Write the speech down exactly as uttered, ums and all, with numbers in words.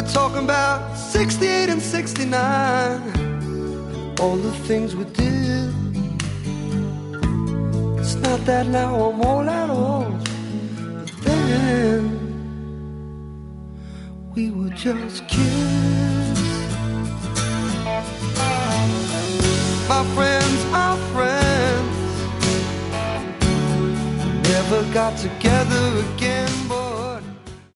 talking about sixty-eight and sixty-nine, all the things we did. It's not that now I'm all at all, but then we were just kids. My friends, our friends, never got together again.